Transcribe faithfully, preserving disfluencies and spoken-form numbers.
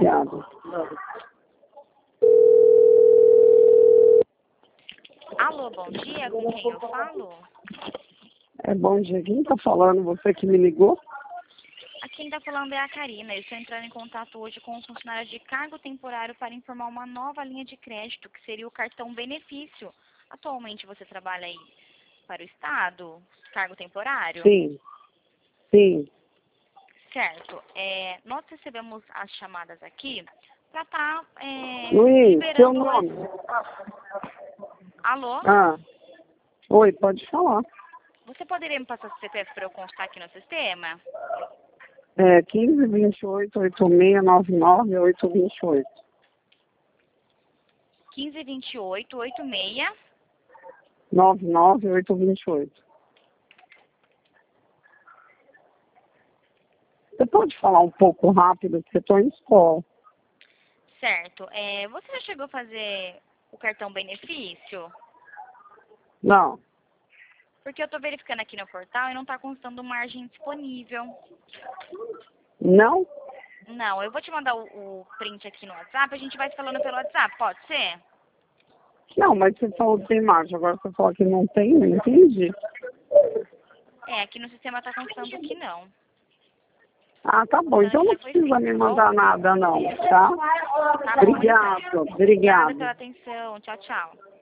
Obrigada. Alô, bom dia, com quem eu falo? É bom dia. Quem está falando? Você que me ligou? Aqui quem está falando é a Karina. Eu estou entrando em contato hoje com os funcionários de cargo temporário para informar uma nova linha de crédito, que seria o cartão benefício. Atualmente você trabalha aí para o Estado, cargo temporário? Sim. Sim. Certo. É, nós recebemos as chamadas aqui para estar tá, é, Luiz, seu liberando... nome? Alô? Ah. Oi, pode falar. Você poderia me passar o C P F para eu constar aqui no sistema? É quinze, vinte e oito, oitenta e seis, noventa e nove, oito vinte e oito. quinze, vinte e oito, oitenta e seis... noventa e nove, oito vinte e oito. Você pode falar um pouco rápido, porque eu estou em escola. Certo. É, você já chegou a fazer o cartão benefício? Não. Porque eu estou verificando aqui no portal e não está constando margem disponível. Não? Não, eu vou te mandar o, o print aqui no WhatsApp, a gente vai se falando pelo WhatsApp, pode ser? Não, mas você falou que tem margem, agora você falou que não tem, não entendi. É, aqui no sistema está constando que não. Ah, tá bom. Então não precisa me mandar nada, não, tá? Tá bom, então. Obrigado, Obrigada obrigado. pela atenção. Tchau, tchau.